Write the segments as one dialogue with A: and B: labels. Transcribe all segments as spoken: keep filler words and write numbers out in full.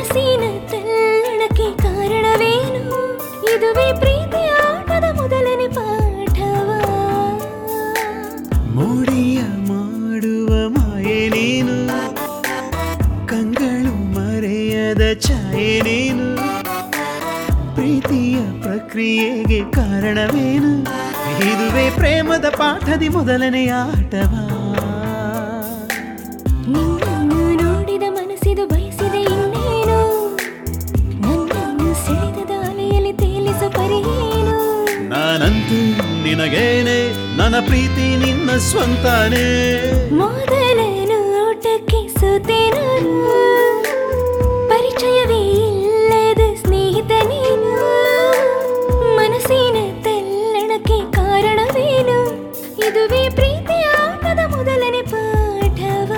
A: ಮನಸ್ಸಿನ ತಲ್ಲಣಕ್ಕೆ ಕಾರಣವೇನು ಇದುವೇ ಪ್ರೀತಿ ಆಟದ ಮೊದಲನೇ ಪಾಠವ
B: ಮೋಡಿಯ ಮಾಡುವ ಮಾಯೆ ನೀನು ಕಂಗಳು ಮರೆಯದ ಛಾಯೆ ನೀನು ಪ್ರೀತಿಯ ಪ್ರಕ್ರಿಯೆಗೆ ಕಾರಣವೇನು ಇದುವೇ ಪ್ರೇಮದ ಪಾಠದಿ ಮೊದಲನೆಯ ಆಟವ
A: ನಿನ್ನನ್ನು ನೋಡಿದ ಮನಸ್ಸಿದು ಬಯಸಿದೆ ಇನ್ನೇನು ನನ್ನನ್ನು ಸೆಳೆದ ಅಲೆಯಲ್ಲಿ ತೇಲಿಸ ಪರಿಯೇನು
B: ನಾನಂತೂ ನಿನಗೇನೆ ನನ್ನ ಪ್ರೀತಿ ನಿನ್ನ ಸ್ವಂತಾನೇ
A: ಮೊದಲ ನೋಟಕ್ಕೆ ಸೋತೆ ನಾನು ಪರಿಚಯವೇ ಇಲ್ಲದ ಸ್ನೇಹಿತ ನೀನು ಮನಸ್ಸಿನ ತಲ್ಲಣಕ್ಕೆ ಕಾರಣವೇನು ಇದುವೇ ಪ್ರೀತಿ ಆಟದ ಮೊದಲನೇ ಪಾಠವ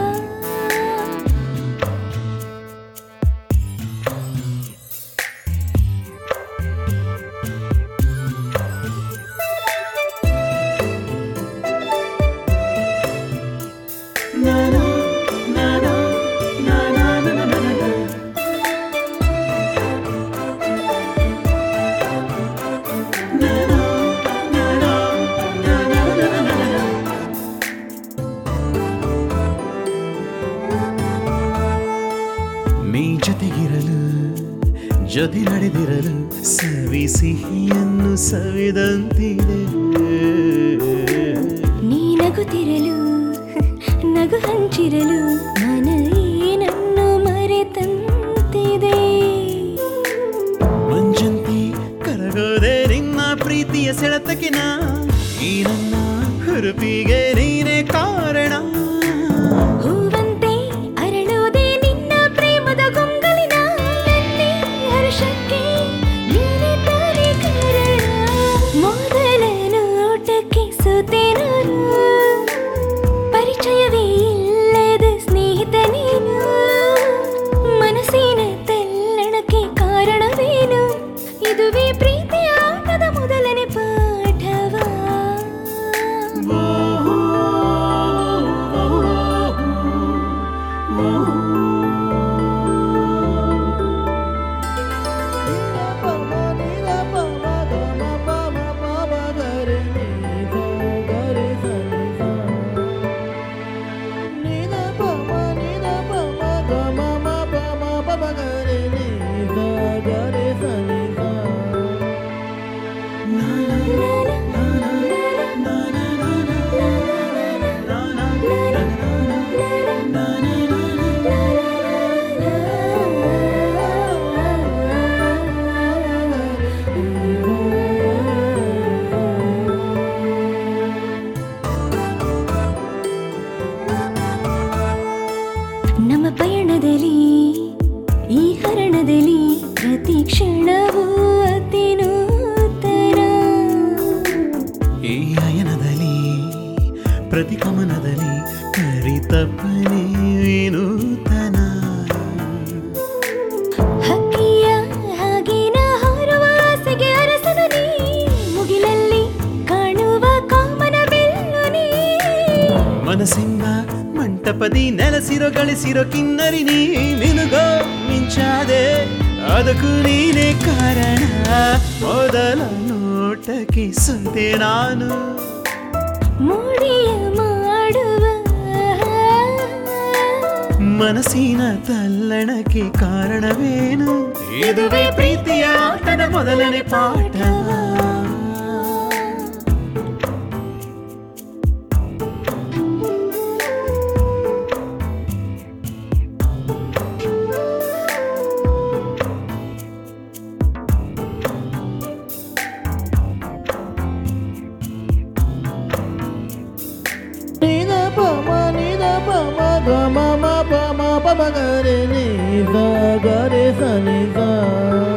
B: ನೀ ಜೊತೆಗಿರಲು ಜೊತೆ ನಡೆದಿರಲು ಸವಿ ಸಿಹಿಯನ್ನು ಸವಿದಂತಿದೆ
A: ನೀ ನಗುತ್ತಿರಲು ನಗು ಹಂಚಿರಲು ಮನ ಏನನ್ನು ಮರೆತಂತಿದೆ
B: ಮಂಜಂತಿ ಕರಗೋದೆ ನಿನ್ನ ಪ್ರೀತಿಯ ಸೆಳೆತಕ್ಕೆ ನಾ ಈ ನನ್ನ ಹುರುಪಿಗೆ ನೀನೇ ಕಾರಣ
A: ಹೂವಂತೆ ಅರಳುವುದೇ ನಿನ್ನ ಪ್ರೇಮದ ಗೊಂಗಲಿನ ನನ್ನೇ ಹರ್ಷಕ್ಕೆ ನೀನೇ ತಾನೇ ಕಾರಣ ಮೊದಲ ನೋಟಕ್ಕೆ ಸೋತೆ ನಾನು ಪರಿಚಯವೇ ಇಲ್ಲದ ಸ್ನೇಹಿತ ನೀನು ಮನಸ್ಸಿನ ತಲ್ಲಣಕ್ಕೆ ಕಾರಣವೇನು ಇದುವೇ ಪ್ರೀತಿ ಆಟದ ಮೊದಲನೇ ಪಾಠವ ನಮ್ಮ ಪಯಣದಲ್ಲಿ ಈ ಹರಣದಲ್ಲಿ ಪ್ರತಿ ಕ್ಷಣವೂ ಅತಿ ನೂತನ
B: ಈ ಅಯನದಲ್ಲಿ ಪ್ರತಿ ಗಮನದಲ್ಲಿ ಪರಿತಪ್ಪನೆ ನೂತನ
A: ಹಕ್ಕಿಯ ಹಾಗಿನ ಹಾರುವ ಆಸೆಗೆ ಅರಸನು ನೀ ಮುಗಿಲಲ್ಲಿ ಕಾಣುವ ಕಾಮನ ಬೆಲ್ಲು ನೀ
B: ಮನಸ್ಸಿಂದ ಮಂಟಪದಿ ನೆಲೆಸಿರೋ ಗಳಿಸಿರೋ ಕಿನ್ನರಿ ನೀ ನಿನಗೋ ಮಿಂಚಾದೆ ಅದಕ್ಕೂ ನೀನೇ ಕಾರಣ ಮೊದಲ ನೋಟಕ್ಕೆ ಸೋತೆ ನಾನು
A: ಮೋಡಿಯ ಮಾಡುವ
B: ಮನಸ್ಸಿನ ತಲ್ಲಣಕ್ಕೆ ಕಾರಣವೇನು ಇದುವೇ ಪ್ರೀತಿಯ ಆಟದ ಮೊದಲನೇ ಪಾಠವ
C: Nina pama nina pama gama ma pama pama gare ni sa gare sa ni sa